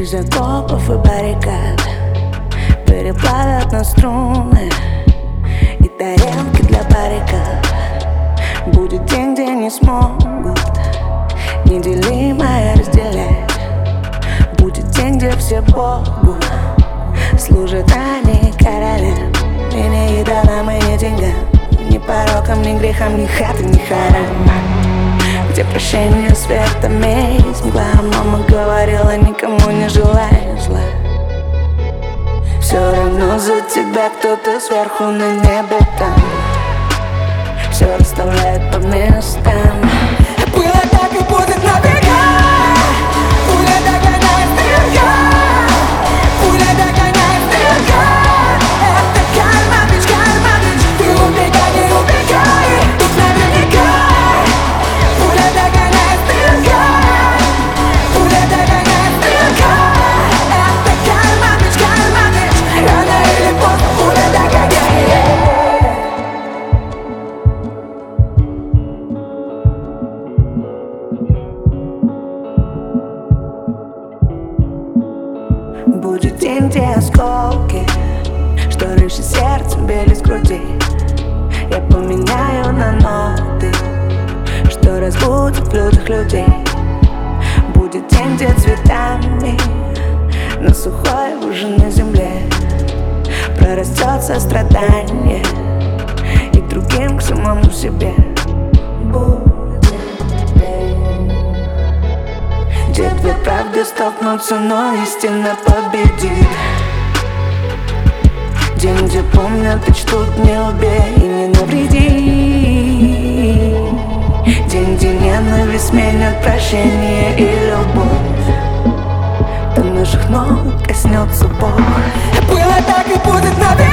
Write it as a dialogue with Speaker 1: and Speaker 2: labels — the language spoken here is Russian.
Speaker 1: Тысяч окопов и баррикад переплавят на струны и тарелки для баррикад. Будет день, где не смогут неделимое разделять. Будет день, где все Богу служат, а не королям. И не идолам, и не деньгам, ни порокам, ни грехам, ни хаты, ни харам. Где прощение, света, месть, мгла. Мама говорила, никому не желай зла. Все равно за тебя кто-то сверху на небе там все расставляет по местам.
Speaker 2: Было так и будет навека. Пуля догоняет стрелка. Пуля догоняет стрелка. Это карма, бич, ты убегай, не убегай. Тут наверняка пуля догоняет стрелка. Пуля догоняет стрелка. Это карма, бич, рано или поздно пуля догоняет.
Speaker 1: Будет день, где осколки, что раньше сердцем били с груди, я поменяю на ноты, что разбудят в людях людей. Будет день, где цветами на сухой выжженной земле прорастет сострадание и к другим, к самому себе. Где две правды столкнутся, но истина победит. День, где помнят и чтут, не убей и не навреди. День, где ненависть сменят прощение и любовь. До наших ног коснется Бог.
Speaker 2: Было так и будет навек.